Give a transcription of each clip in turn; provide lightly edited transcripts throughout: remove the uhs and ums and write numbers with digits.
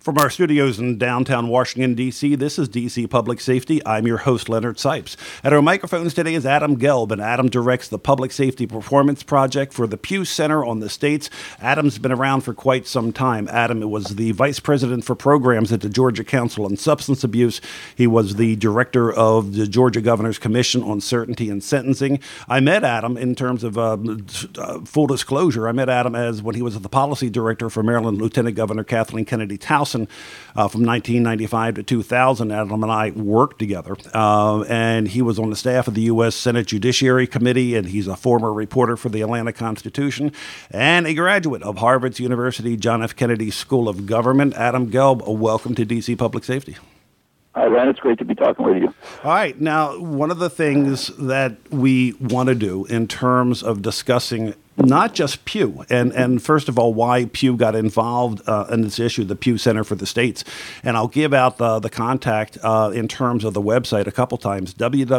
From our studios in downtown Washington, D.C., this is D.C. Public Safety. I'm your host, Leonard Sipes. At our microphones today is Adam Gelb, and Adam directs the Public Safety Performance Project for the Pew Center on the States. Adam's been around for quite some time. Adam was the Vice President for Programs at the Georgia Council on Substance Abuse. He was the Director of the Georgia Governor's Commission on Certainty and Sentencing. I met Adam in terms of full disclosure. I met Adam as when he was the Policy Director for Maryland Lieutenant Governor Kathleen Kennedy Towson. From 1995 to 2000, Adam and I worked together, and he was on the staff of the U.S. Senate Judiciary Committee, and he's a former reporter for the Atlanta Constitution and a graduate of Harvard's University John F. Kennedy School of Government. Adam Gelb, welcome to D.C. Public Safety. Hi, Len. It's great to be talking with you. All right. Now, one of the things that we want to do in terms of discussing not just Pew, and first of all, why Pew got involved in this issue, the Pew Center for the States. And I'll give out the contact in terms of the website a couple times,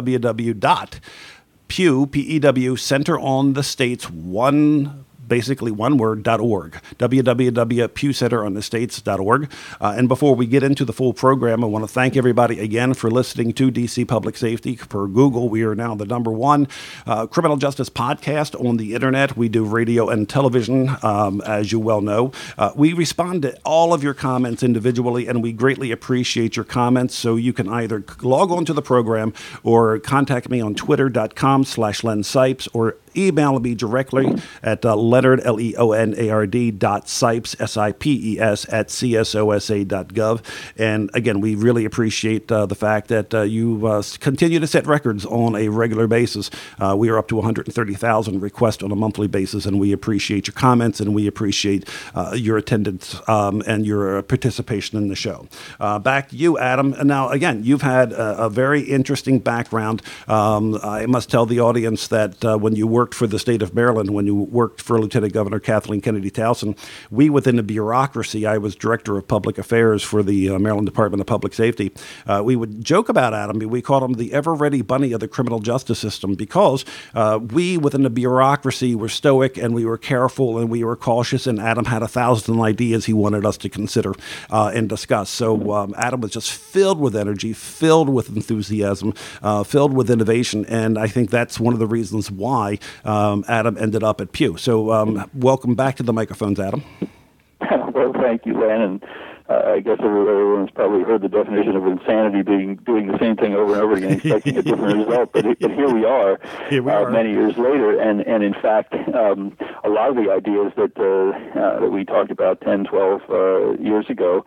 www.pew, P-E-W, Center on the States, basically one word, .org, www.pewcenteronthestates.org. And before we get into the full program, I want to thank everybody again for listening to DC Public Safety. Per Google, we are now the #1 criminal justice podcast on the internet. We do radio and television, as you well know. We respond to all of your comments individually, and we greatly appreciate your comments. So you can either log on to the program or contact me on twitter.com/Len Sipes, or email me directly at Leonard, Leonard, .Sipes, S-I-P-E-S, at CSOSA.gov. And again, we really appreciate the fact that you continue to set records on a regular basis. We are up to 130,000 requests on a monthly basis, and we appreciate your comments, and we appreciate your attendance and your participation in the show. Back to you, Adam. Now, again, you've had a very interesting background. I must tell the audience that when you worked for the state of Maryland, when you worked for Lieutenant Governor Kathleen Kennedy Towson, we within the bureaucracy, I was Director of Public Affairs for the Maryland Department of Public Safety. We would joke about Adam. We called him the ever-ready bunny of the criminal justice system because we within the bureaucracy were stoic, and we were careful, and we were cautious, and Adam had 1,000 ideas he wanted us to consider and discuss. So Adam was just filled with energy, filled with enthusiasm, filled with innovation, and I think that's one of the reasons why Adam ended up at Pew. So welcome back to the microphones, Adam. Well, thank you, Len. And I guess everyone's probably heard the definition of insanity being doing the same thing over and over again, expecting a different result. But here we are, many years later. And in fact, a lot of the ideas that we talked about 10, 12 years ago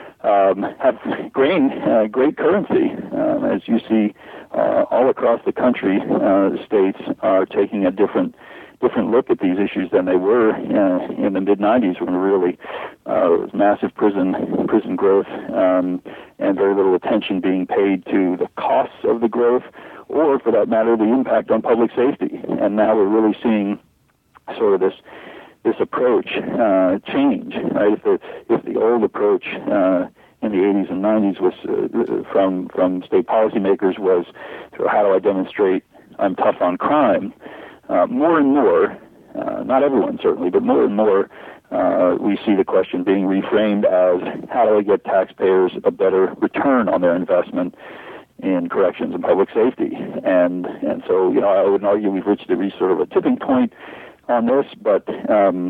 have gained great currency. As you see, all across the country, states are taking a different look at these issues than they were in the mid-'90s, when really was massive prison growth and very little attention being paid to the costs of the growth, or for that matter, the impact on public safety. And now we're really seeing sort of this approach change. Right? If the old approach in the 80s and 90s was from state policymakers was, how do I demonstrate I'm tough on crime? More and more, not everyone certainly, but more and more, we see the question being reframed as, how do I get taxpayers a better return on their investment in corrections and public safety? And so, I would argue we've reached sort of a tipping point on this, but in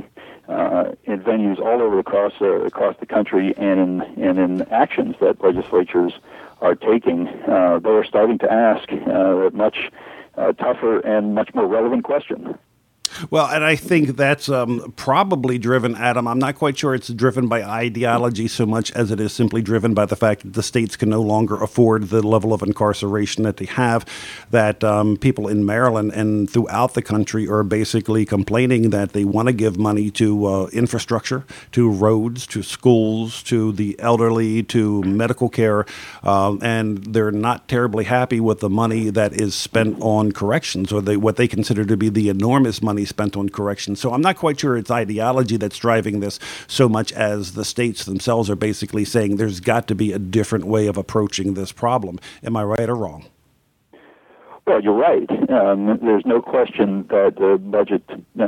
venues all over across the country, and in actions that legislatures are taking, they are starting to ask a much tougher and much more relevant question. Well, and I think that's probably driven, Adam, I'm not quite sure it's driven by ideology so much as it is simply driven by the fact that the states can no longer afford the level of incarceration that they have, that people in Maryland and throughout the country are basically complaining that they want to give money to infrastructure, to roads, to schools, to the elderly, to medical care, and they're not terribly happy with the money that is spent on corrections, or what they consider to be the enormous money spent on corrections. So I'm not quite sure it's ideology that's driving this so much as the states themselves are basically saying there's got to be a different way of approaching this problem. Am I right or wrong? Well, you're right. There's no question that budget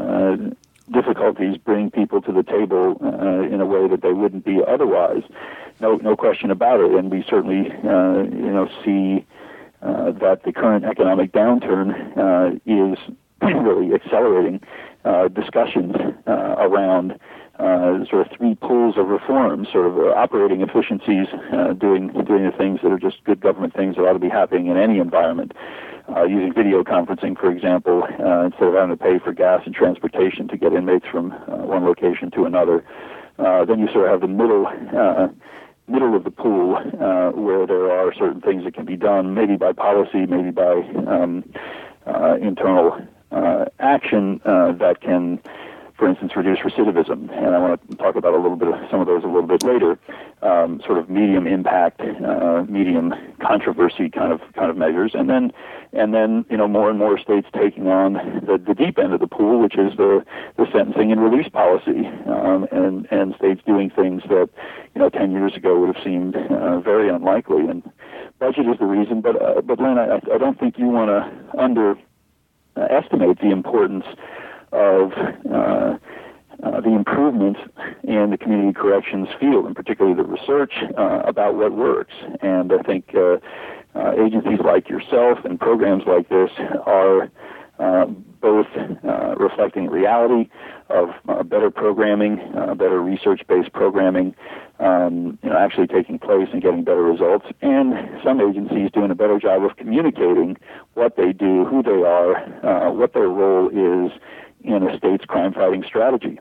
difficulties bring people to the table in a way that they wouldn't be otherwise. no question about it. And we certainly, see that the current economic downturn is really accelerating discussions around sort of three pools of reform, sort of operating efficiencies, doing the things that are just good government things that ought to be happening in any environment. Using video conferencing, for example, instead of having to pay for gas and transportation to get inmates from one location to another. Then you sort of have the middle of the pool, where there are certain things that can be done, maybe by policy, maybe by internal action that can, for instance, reduce recidivism. And I want to talk about some of those a little bit later. Sort of medium impact, medium controversy kind of measures, and then more and more states taking on the deep end of the pool, which is the sentencing and release policy, and states doing things that 10 years ago would have seemed very unlikely. And budget is the reason, but Len, I don't think you want to underestimate the importance of the improvements in the community corrections field, and particularly the research about what works. And I think agencies like yourself and programs like this are both reflecting reality of better programming, better research-based programming, actually taking place and getting better results, and some agencies doing a better job of communicating what they do, who they are, what their role is in a state's crime-fighting strategy.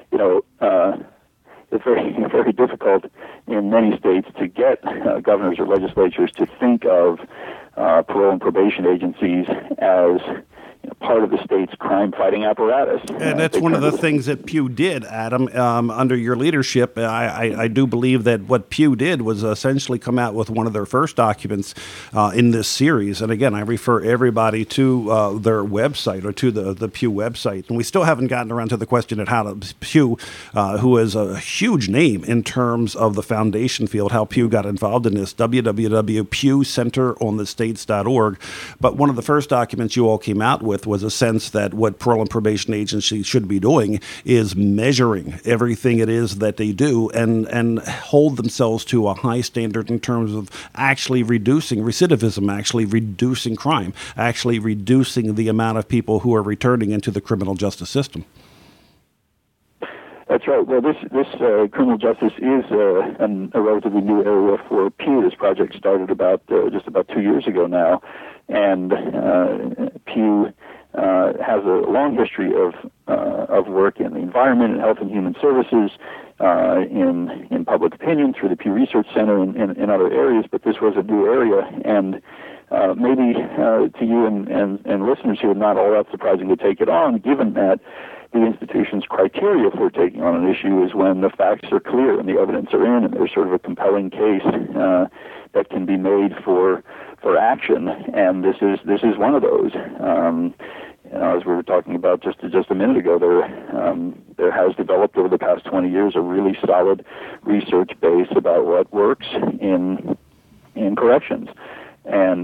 It's very difficult in many states to get governors or legislatures to think of parole and probation agencies as part of the state's crime-fighting apparatus. And that's one of the things that Pew did, Adam, under your leadership. I do believe that what Pew did was essentially come out with one of their first documents in this series. And again, I refer everybody to their website, or to the Pew website. And we still haven't gotten around to the question of how Pew, who is a huge name in terms of the foundation field, how Pew got involved in this, www.pewcenteronthestates.org. But one of the first documents you all came out with was a sense that what parole and probation agencies should be doing is measuring everything it is that they do and hold themselves to a high standard in terms of actually reducing recidivism, actually reducing crime, actually reducing the amount of people who are returning into the criminal justice system. That's right. Well, this criminal justice is a relatively new area for Pew. This project started just about 2 years ago now, and Pew has a long history of work in the environment and health and human services, in public opinion through the Pew Research Center and in other areas. But this was a new area, and maybe to you and listeners here, not all that surprising to take it on, given that the institution's criteria for taking on an issue is when the facts are clear and the evidence are in, and there's sort of a compelling case that can be made for action. And this is one of those. As we were talking about just a minute ago, there has developed over the past 20 years a really solid research base about what works in corrections, and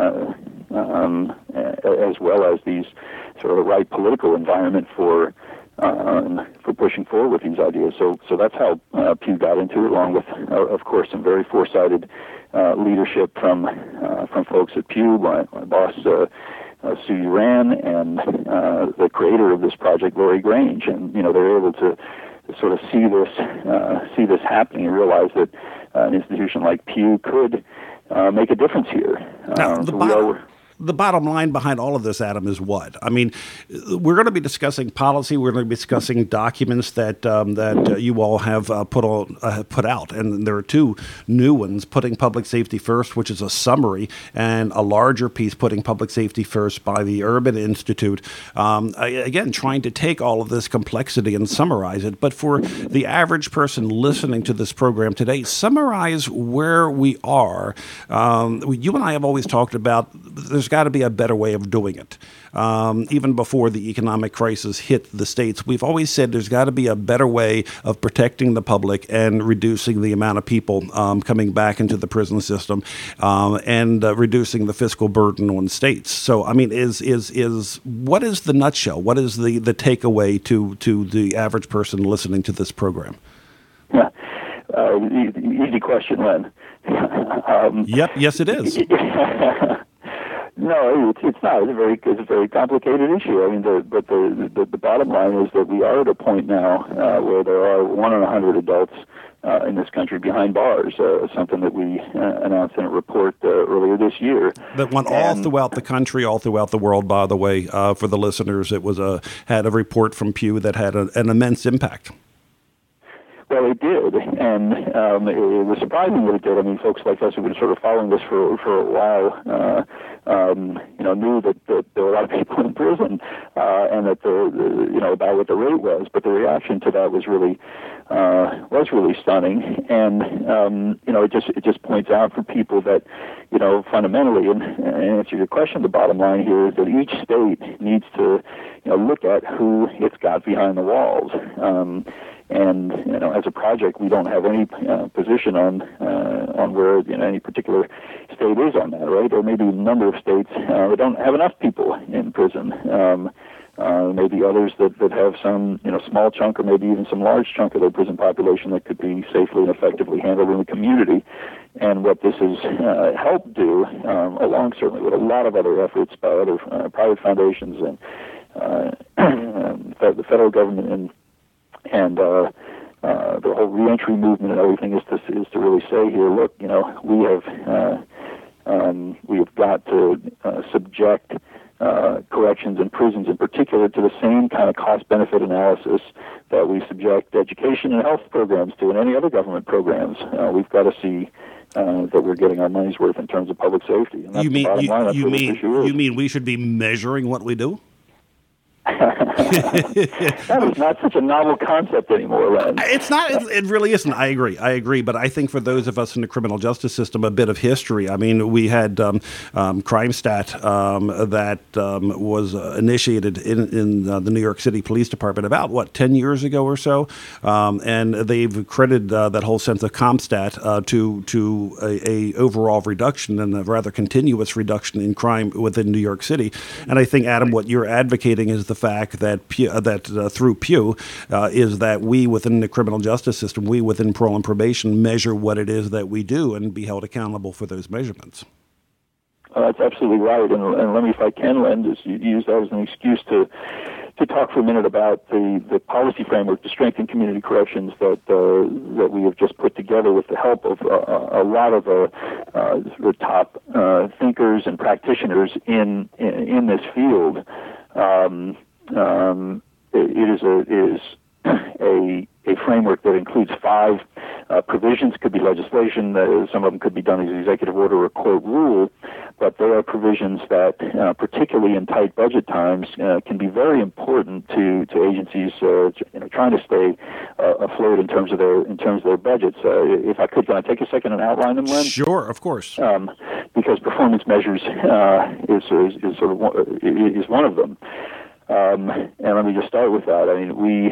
as well as these sort of the right political environment for pushing forward with these ideas. So that's how Pew got into it, along with, of course, some very foresighted leadership from folks at Pew, my boss Sue Uran, and the creator of this project, Lori Grange, and they're able to sort of see this happening and realize that an institution like Pew could make a difference here. Now, the bottom line behind all of this, Adam, is what? I mean, we're going to be discussing policy. We're going to be discussing documents that you all have put out, and there are two new ones: Putting Public Safety First, which is a summary, and a larger piece, Putting Public Safety First, by the Urban Institute. Again, trying to take all of this complexity and summarize it. But for the average person listening to this program today, summarize where we are. You and I have always talked about there's got to be a better way of doing it. Even before the economic crisis hit the states, we've always said there's got to be a better way of protecting the public and reducing the amount of people coming back into the prison system, and reducing the fiscal burden on states. So, I mean, what is the nutshell? What is the takeaway to the average person listening to this program? Yeah. Easy question, Len. Yep. Yes, it is. No, it's not. It's a very complicated issue. I mean, but the bottom line is that we are at a point now where there are 1 in 100 adults in this country behind bars. Something that we announced in a report earlier this year. That went all throughout the country, all throughout the world. By the way, for the listeners, it was had a report from Pew that had an immense impact. Well, it did, and it was surprising that it did. I mean, folks like us who've been sort of following this for a while, knew that there were a lot of people in prison, and that about what the rate was. But the reaction to that was really stunning, and it just points out for people that fundamentally, and answer your question, the bottom line here is that each state needs to look at who it's got behind the walls. And as a project, we don't have any position on where any particular state is on that, right? Or maybe a number of states that don't have enough people in prison. Maybe others that have some small chunk, or maybe even some large chunk of their prison population that could be safely and effectively handled in the community. And what this has helped do, along certainly with a lot of other efforts by other private foundations and the federal government and the whole reentry movement and everything is to really say here, look, we have got to subject corrections and prisons in particular to the same kind of cost-benefit analysis that we subject education and health programs to and any other government programs. We've got to see that we're getting our money's worth in terms of public safety. And that's the bottom line. You mean we should be measuring what we do? That is not such a novel concept anymore, Len. It's not. It really isn't. I agree. But I think for those of us in the criminal justice system, a bit of history. I mean, we had CrimeStat that was initiated in the New York City Police Department about 10 years ago or so, and they've credited that whole sense of CompStat to a overall reduction and a rather continuous reduction in crime within New York City. And I think, Adam, what you're advocating is the fact that through Pew is that we within the criminal justice system, we within parole and probation, measure what it is that we do and be held accountable for those measurements. That's absolutely right. And let me, if I can, Len, just use that as an excuse to talk for a minute about the policy framework to strengthen community corrections that we have just put together with the help of a lot of the top thinkers and practitioners in this field. It is a framework that includes 5 provisions. Could be legislation. Some of them could be done as executive order or court rule. But there are provisions that, particularly in tight budget times, can be very important to agencies trying to stay afloat in terms of their budgets. If I could, can I take a second and outline them, Len? Sure, of course. Because performance measures is one of them. And let me just start with that. I mean, we,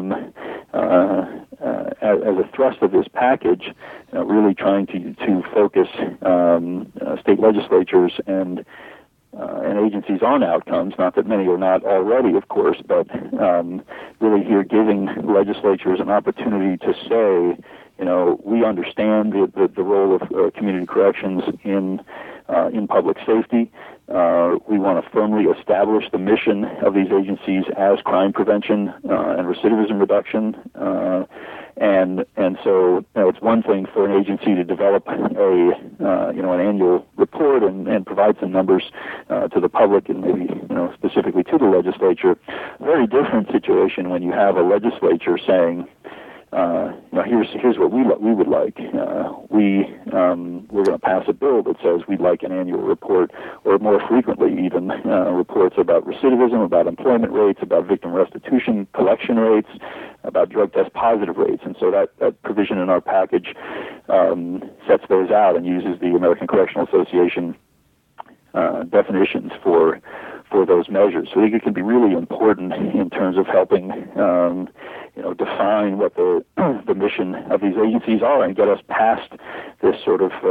as a thrust of this package, really trying to focus state legislatures and agencies on outcomes. Not that many are not already, of course, but really here giving legislatures an opportunity to say, we understand the role of community corrections in public safety. We want to firmly establish the mission of these agencies as crime prevention and recidivism reduction. And so it's one thing for an agency to develop an annual report and provide some numbers to the public and maybe specifically to the legislature. Very different situation when you have a legislature saying, here's what we would like. We're going to pass a bill that says we'd like an annual report, or more frequently even reports about recidivism, about employment rates, about victim restitution collection rates, about drug test positive rates. And so that provision in our package sets those out and uses the American Correctional Association definitions for those measures. So I think it can be really important in terms of helping define what the mission of these agencies are and get us past this sort of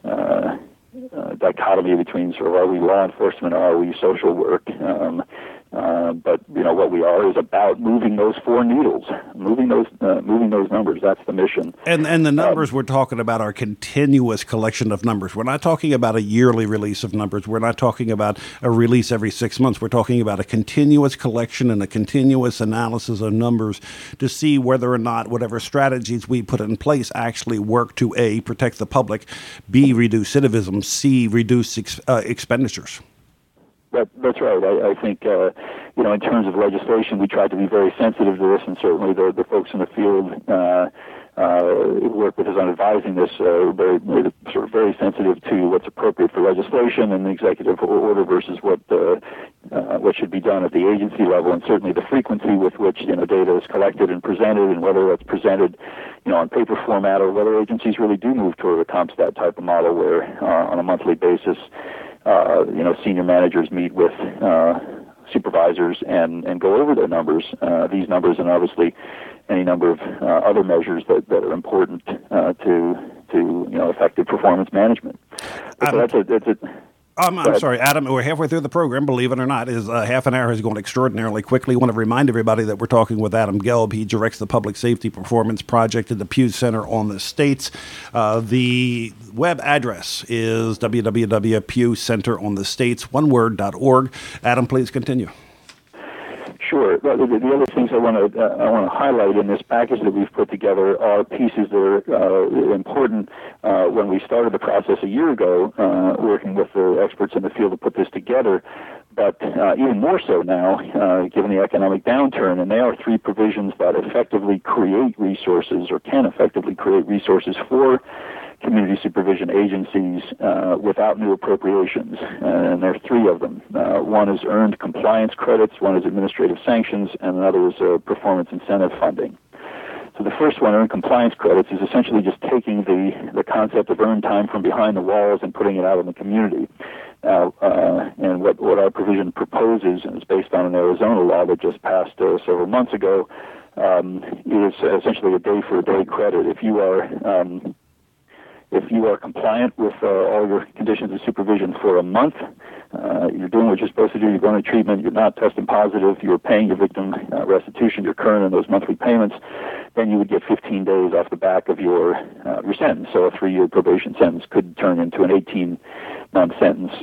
dichotomy between sort of are we law enforcement or are we social work, But what we are is about moving those four needles, moving those numbers. That's the mission. And the numbers we're talking about are continuous collection of numbers. We're not talking about a yearly release of numbers. We're not talking about a release every 6 months. We're talking about a continuous collection and a continuous analysis of numbers to see whether or not whatever strategies we put in place actually work to A, protect the public, B, reduce recidivism, C, reduce expenditures. That's right. I think, in terms of legislation, we tried to be very sensitive to this, and certainly the folks in the field who work with us on advising this are very sensitive to what's appropriate for legislation and the executive order versus what should be done at the agency level, and certainly the frequency with which data is collected and presented, and whether that's presented on paper format or whether agencies really do move toward a CompStat type of model where on a monthly basis senior managers meet with supervisors and go over their numbers, these numbers, and obviously any number of other measures that are important to effective performance management. So I'm sorry, Adam, we're halfway through the program, believe it or not. Half an hour has gone extraordinarily quickly. I want to remind everybody that we're talking with Adam Gelb. He directs the Public Safety Performance Project at the Pew Center on the States. The web address is www.pewcenteronthestates.org. Adam, please continue. Sure. The other things I want to highlight in this package that we've put together are pieces that are important. When we started the process a year ago, working with the experts in the field to put this together, but even more so now, given the economic downturn, and they are three provisions that effectively create resources or can effectively create resources for community supervision agencies without new appropriations, and there are three of them. One is earned compliance credits, one is administrative sanctions, and another is performance incentive funding. So the first one, earned compliance credits, is essentially just taking the concept of earned time from behind the walls and putting it out in the community. And what our provision proposes, and is based on an Arizona law that just passed several months ago, is essentially a day-for-a-day credit. If you are compliant with all your conditions of supervision for a month, you're doing what you're supposed to do, you're going to treatment, you're not testing positive, you're paying your victim restitution, you're current on those monthly payments, then you would get 15 days off the back of your sentence. So a 3-year probation sentence could turn into an 18-month sentence.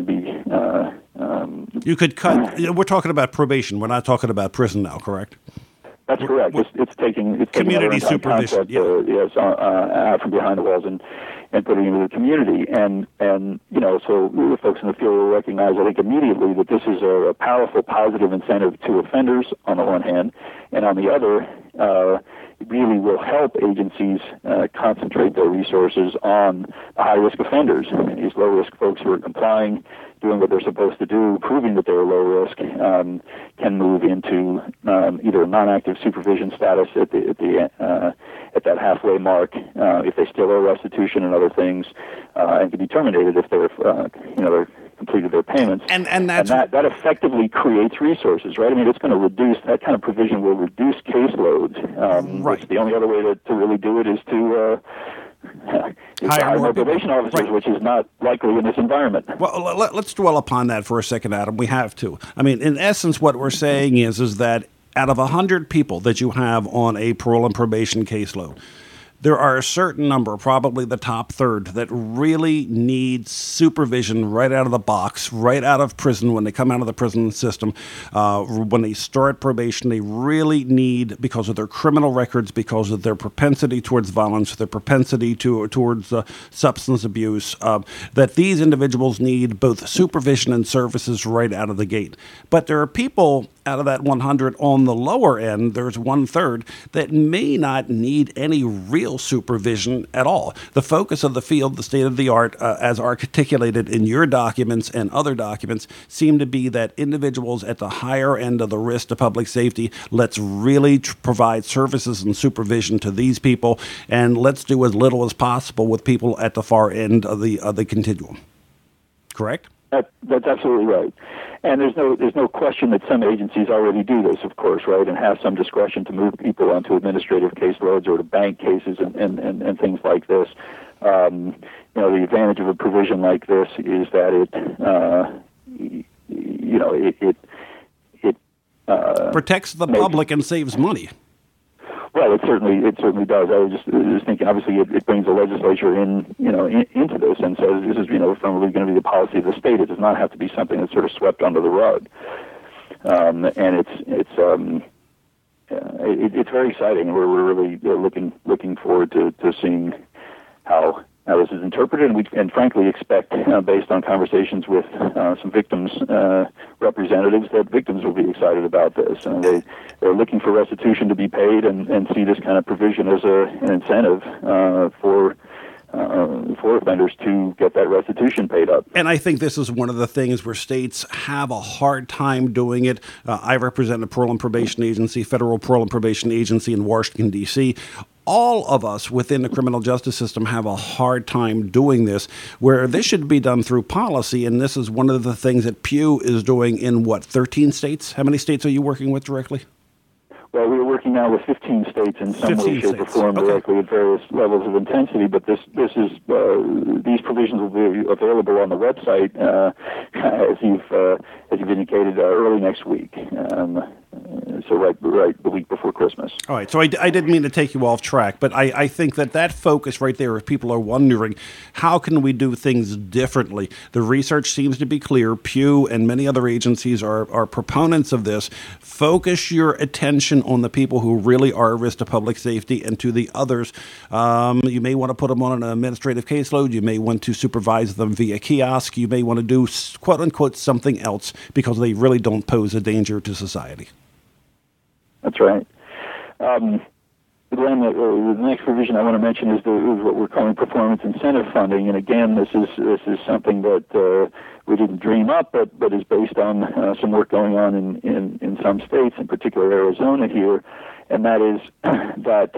You could cut. We're talking about probation. We're not talking about prison now, correct? That's correct. It's taking community supervision. Yes, out from behind the walls and putting it into the community. And so the folks in the field will recognize, I think, immediately that this is a powerful positive incentive to offenders on the one hand, and on the other, it really will help agencies concentrate their resources on the high-risk offenders. These low-risk folks who are complying, doing what they're supposed to do, proving that they're low risk, can move into either a non-active supervision status at that halfway mark if they still owe restitution and other things, and can be terminated if they're completed their payments. And that effectively creates resources, right? I mean, it's going to reduce, that kind of provision will reduce caseloads. Right. The only other way to really do it is to hire more probation officers, right, which is not likely in this environment. Well, let's dwell upon that for a second, Adam. We have to. I mean, in essence, what we're saying is that out of 100 people that you have on a parole and probation caseload, there are a certain number, probably the top third, that really need supervision right out of the box, right out of prison, when they come out of the prison system. When they start probation, they really need, because of their criminal records, because of their propensity towards violence, their propensity towards substance abuse, that these individuals need both supervision and services right out of the gate. But there are people out of that 100 on the lower end, there's 1/3 that may not need any real supervision at all. The focus of the field, the state of the art, as articulated in your documents and other documents, seem to be that individuals at the higher end of the risk to public safety, let's really provide services and supervision to these people, and let's do as little as possible with people at the far end of the continuum. Correct? That's absolutely right. And there's no question that some agencies already do this, of course, right, and have some discretion to move people onto administrative caseloads or to bank cases and things like this. The advantage of a provision like this is that it protects the public and saves money. Well, it certainly does. I was just thinking. Obviously, it brings the legislature into this and says this is firmly going to be the policy of the state. It does not have to be something that's sort of swept under the rug. And it's very exciting. We're really looking forward to seeing how this is interpreted, and frankly expect, based on conversations with some victims' representatives, that victims will be excited about this. And they're looking for restitution to be paid and see this kind of provision as an incentive for offenders to get that restitution paid up. And I think this is one of the things where states have a hard time doing it. I represent a parole and probation agency, federal parole and probation agency in Washington, D.C. All of us within the criminal justice system have a hard time doing this, where this should be done through policy, and this is one of the things that Pew is doing in, 13 states? How many states are you working with directly? Well, we're working now with 15 states in some way, shape, or form directly at various levels of intensity. But these provisions will be available on the website as you've indicated early next week. So right the week before Christmas. All right. So I didn't mean to take you off track, but I think that focus right there, if people are wondering, how can we do things differently? The research seems to be clear. Pew and many other agencies are proponents of this. Focus your attention on the people who really are at risk to public safety, and to the others. You may want to put them on an administrative caseload. You may want to supervise them via kiosk. You may want to do, quote unquote, something else because they really don't pose a danger to society. That's right. Glenn, the next provision I want to mention is what we're calling performance incentive funding. And again, this is something that we didn't dream up, but is based on some work going on in some states, in particular Arizona here. And that is that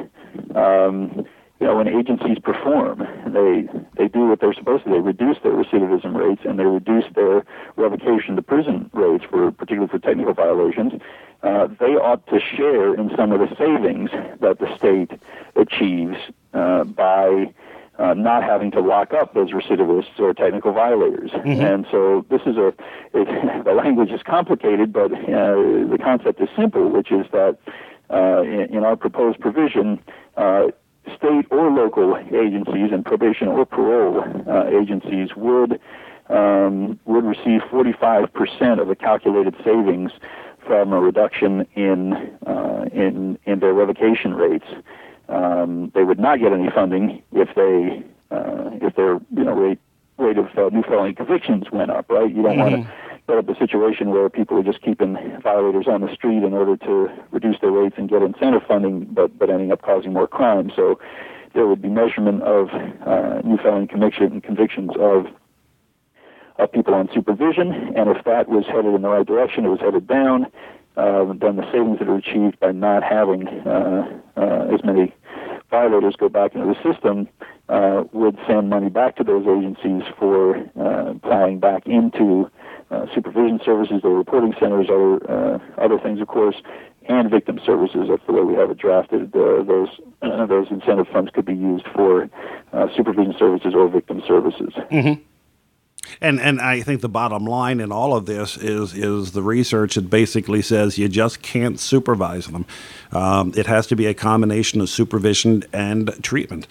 when agencies perform, they do what they're supposed to. They reduce their recidivism rates and they reduce their revocation to prison rates, particularly for technical violations. They ought to share in some of the savings that the state achieves by not having to lock up those recidivists or technical violators. Mm-hmm. And so this is the language is complicated, but the concept is simple, which is that in our proposed provision, state or local agencies and probation or parole agencies would receive 45% of the calculated savings from a reduction in their revocation rates. They would not get any funding if their rate of new felony convictions went up. Right? You don't want to set up a situation where people are just keeping violators on the street in order to reduce their rates and get incentive funding, but ending up causing more crime. So there would be measurement of new felony convictions of people on supervision, and if that was headed in the right direction, it was headed down, then the savings that are achieved by not having as many violators go back into the system would send money back to those agencies for plowing back into supervision services, their reporting centers, other things, of course, and victim services. That's the way we have it drafted. Those incentive funds could be used for supervision services or victim services. Mm-hmm. And I think the bottom line in all of this is the research that basically says you just can't supervise them. It has to be a combination of supervision and treatment.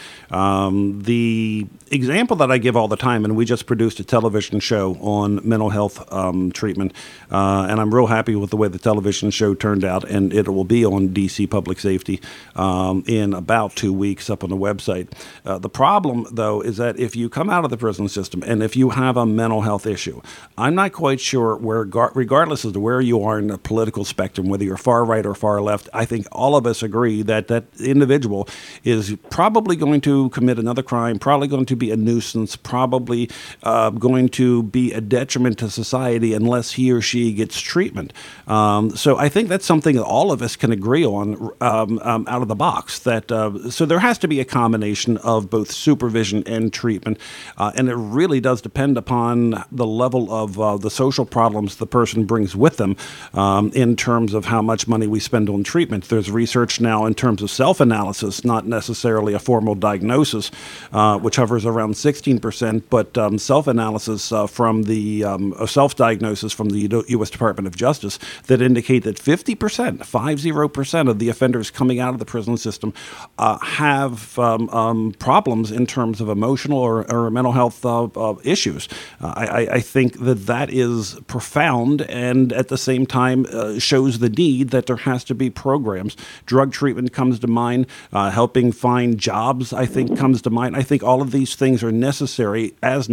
The example that I give all the time, and we just produced a television show on mental health treatment, and I'm real happy with the way the television show turned out, and it will be on DC Public Safety in about 2 weeks up on the website. The problem, though, is that if you come out of the prison system and if you have a mental health issue, I'm not quite sure where, regardless of where you are in the political spectrum, whether you're far right or far left, I think all of us agree that that individual is probably going to commit another crime, probably going to be a nuisance, probably going to be a detriment to society unless he or she gets treatment. So I think that's something that all of us can agree on out of the box. So there has to be a combination of both supervision and treatment, and it really does depend upon upon the level of the social problems the person brings with them in terms of how much money we spend on treatment. There's research now in terms of self-analysis, not necessarily a formal diagnosis, which hovers around 16%, but self-analysis from the self-diagnosis from the U.S. Department of Justice that indicate that 50% of the offenders coming out of the prison system have problems in terms of emotional or mental health issues. I think that is profound, and at the same time shows the need that there has to be programs. Drug treatment comes to mind. Helping find jobs, I think, comes to mind. I think all of these things are necessary as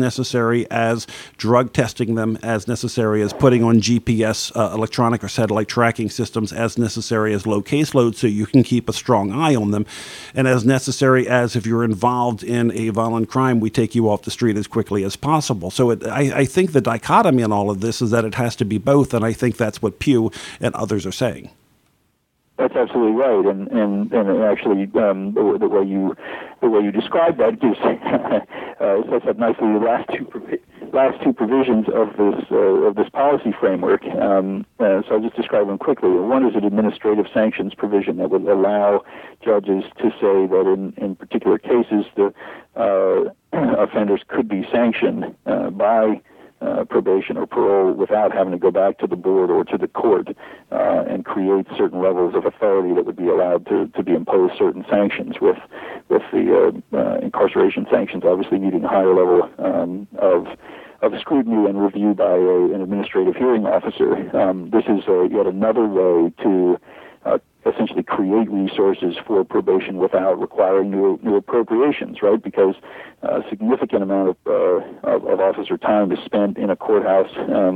drug testing them, as necessary as putting on GPS, electronic or satellite tracking systems, as necessary as low caseload so you can keep a strong eye on them, and as necessary as if you're involved in a violent crime, we take you off the street as quickly as possible. So I think the dichotomy in all of this is that it has to be both, and I think that's what Pew and others are saying. That's absolutely right, and actually the way you described that gives sets up nicely the last two provisions of this policy framework. So I'll just describe them quickly. One is an administrative sanctions provision that would allow judges to say that in particular cases the offenders could be sanctioned by probation or parole without having to go back to the board or to the court and create certain levels of authority that would be allowed to be imposed certain sanctions, with the incarceration sanctions obviously needing a higher level of scrutiny and review by an administrative hearing officer. This is yet another way to essentially create resources for probation without requiring new appropriations, right? Because a significant amount of officer time is spent in a courthouse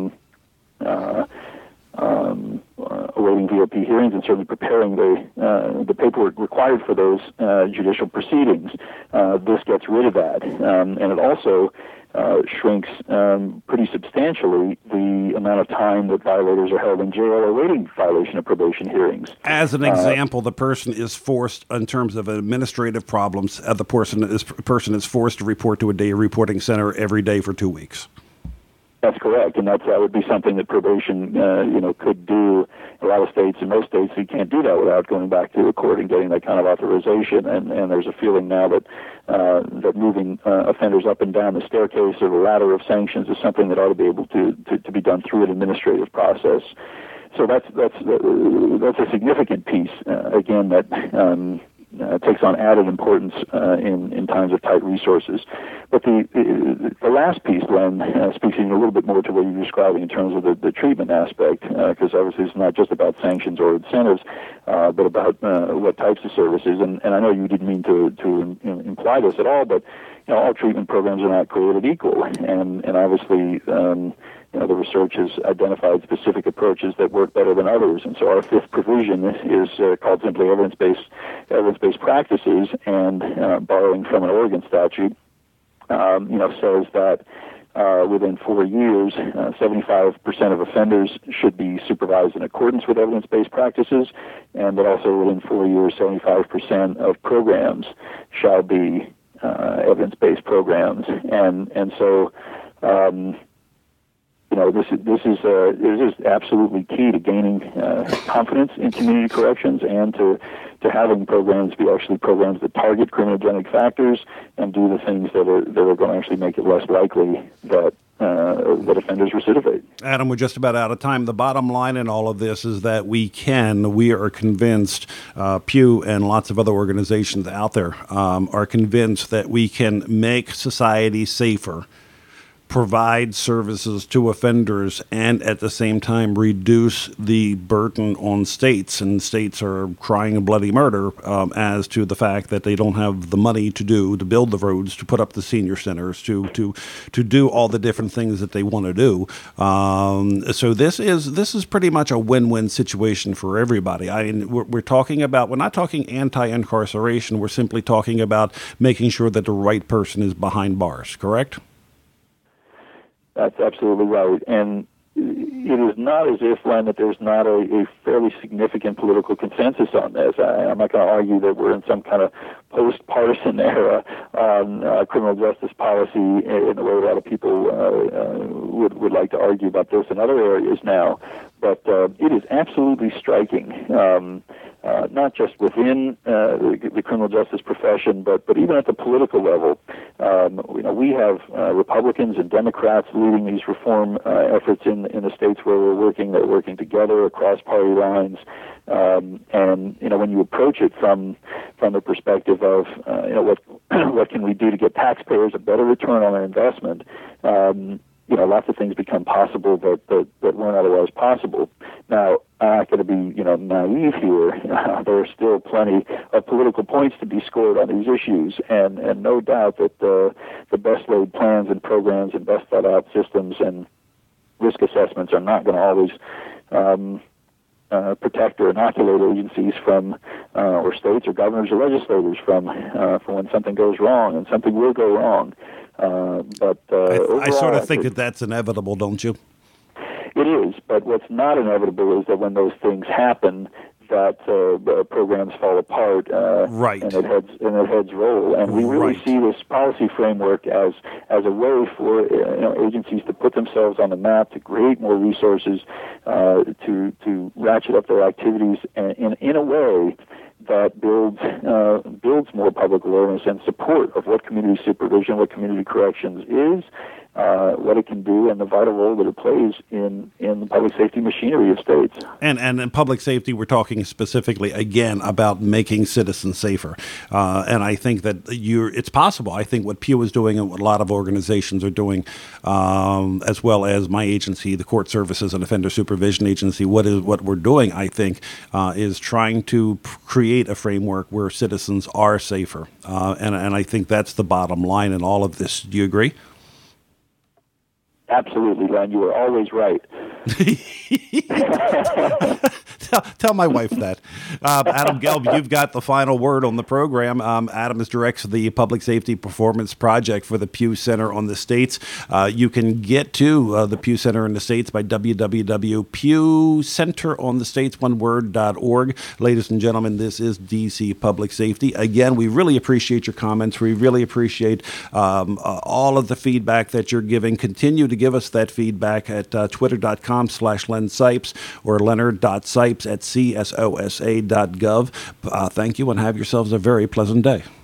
awaiting VOP hearings and certainly preparing the paperwork required for those judicial proceedings. This gets rid of that, and it also shrinks pretty substantially the amount of time that violators are held in jail awaiting violation of probation hearings. As an example, the person is forced, in terms of administrative problems, the person is forced to report to a day reporting center every day for 2 weeks. That's correct, and that would be something that probation, could do. A lot of states, in most states, you can't do that without going back to the court and getting that kind of authorization. And there's a feeling now that moving offenders up and down the staircase or the ladder of sanctions is something that ought to be able to be done through an administrative process. So that's a significant piece. Again, that takes on added importance in times of tight resources. But the last piece, Len, speaking a little bit more to what you're describing in terms of the treatment aspect, because obviously it's not just about sanctions or incentives, but about what types of services. And I know you didn't mean to imply this at all, but all treatment programs are not created equal, and obviously. The research has identified specific approaches that work better than others, and so our fifth provision is called simply evidence-based practices, and borrowing from an Oregon statute, says that within 4 years, 75% of offenders should be supervised in accordance with evidence-based practices, and that also within 4 years, 75% of programs shall be evidence-based programs, and so. This is absolutely key to gaining confidence in community corrections and to having programs be actually programs that target criminogenic factors and do the things that are going to actually make it less likely that offenders recidivate. Adam, we're just about out of time. The bottom line in all of this is that we are convinced, Pew and lots of other organizations out there are convinced that we can make society safer, provide services to offenders, and at the same time reduce the burden on states. And states are crying bloody murder as to the fact that they don't have the money to build the roads, to put up the senior centers, to do all the different things that they want to do. So this is pretty much a win-win situation for everybody. I mean, we're not talking anti-incarceration. We're simply talking about making sure that the right person is behind bars. Correct? That's absolutely right. And, it is not as if, Len, that there's not a fairly significant political consensus on this. I'm not going to argue that we're in some kind of post-partisan era on criminal justice policy in the way a lot of people would like to argue about this in other areas now. But it is absolutely striking, not just within the criminal justice profession, but even at the political level. We have Republicans and Democrats leading these reform efforts in the states where we're working. They're working together across party lines. And when you approach it from the perspective of what can we do to get taxpayers a better return on their investment, lots of things become possible that weren't otherwise possible. Now, I'm not going to be naive here. There are still plenty of political points to be scored on these issues, and no doubt that the best laid plans and programs and best thought out systems and risk assessments are not going to always protect or inoculate agencies from, or states or governors or legislators from when something goes wrong, and something will go wrong. But overall, I sort of think that that's inevitable, don't you? It is, but what's not inevitable is that when those things happen, that programs fall apart, right, and it heads roll. And we really see this policy framework as a way for agencies to put themselves on the map, to create more resources, to ratchet up their activities in a way that builds more public awareness and support of what community supervision, what community corrections is, what it can do, and the vital role that it plays in the public safety machinery of states. And in public safety, we're talking specifically, again, about making citizens safer. And I think that it's possible. I think what Pew is doing and what a lot of organizations are doing, as well as my agency, the Court Services and Offender Supervision Agency, what we're doing, I think, is trying to create a framework where citizens are safer. And I think that's the bottom line in all of this. Do you agree? Absolutely, Len. You are always right. Tell my wife that. Adam Gelb, you've got the final word on the program. Adam is director of the Public Safety Performance Project for the Pew Center on the States. You can get to the Pew Center in the States by www.pewcenteronthestates.org. Ladies and gentlemen, this is DC Public Safety. Again, we really appreciate your comments. We really appreciate all of the feedback that you're giving. Continue to give us that feedback at twitter.com/Len Sipes or leonard.sipes@csosa.gov. Thank you and have yourselves a very pleasant day.